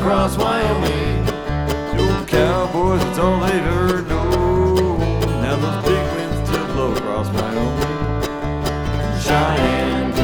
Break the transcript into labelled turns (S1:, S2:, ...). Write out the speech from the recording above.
S1: across Wyoming. The old cowboys, that's all they've ever